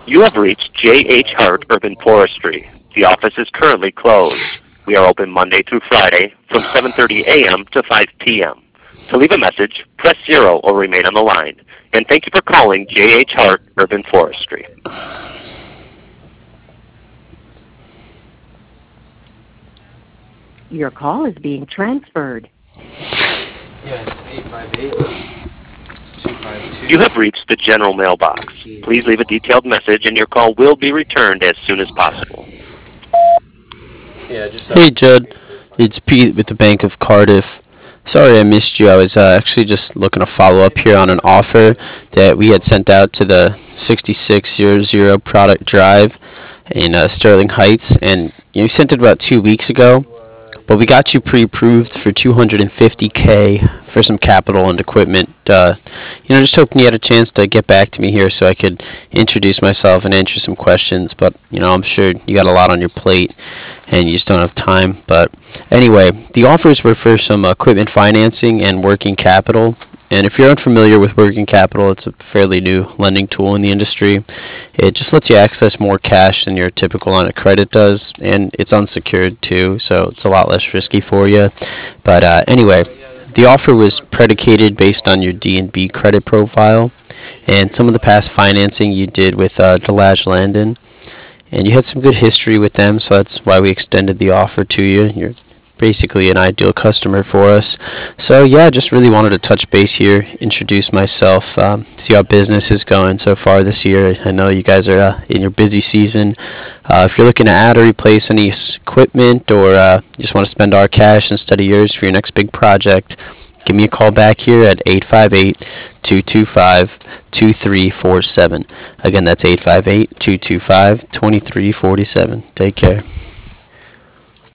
You have reached J.H. Hart Urban Forestry. The office is currently closed. We are open Monday through Friday from 7:30 a.m. to 5 p.m. To leave a message, press 0 or remain on the line. And thank you for calling J.H. Hart Urban Forestry. Your call is being transferred. Yeah, it's 858-252. You have reached the general mailbox. Please leave a detailed message and your call will be returned as soon as possible. Yeah, just Hey Judd, it's Pete with the Bank of Cardiff. Sorry I missed you. I was actually just looking to follow up here on an offer that we had sent out to the 6600 Product Drive in Sterling Heights, and you sent it about 2 weeks ago. But we got you pre-approved for 250K for some capital and equipment. Just hoping you had a chance to get back to me here so I could introduce myself and answer some questions. But I'm sure you got a lot on your plate and you just don't have time. But anyway, the offers were for some equipment financing and working capital. And if you're unfamiliar with working capital, it's a fairly new lending tool in the industry. It just lets you access more cash than your typical line of credit does, and it's unsecured too, so it's a lot less risky for you. But anyway, the offer was predicated based on your D&B credit profile and some of the past financing you did with Delage Landon. And you had some good history with them, so that's why we extended the offer to you. You're basically an ideal customer for us. So yeah, just really wanted to touch base here, introduce myself, see how business is going so far this year. I know you guys are in your busy season. If you're looking to add or replace any equipment, or just want to spend our cash instead of yours for your next big project, give me a call back here at 858-225-2347. Again, that's 858-225-2347. Take care.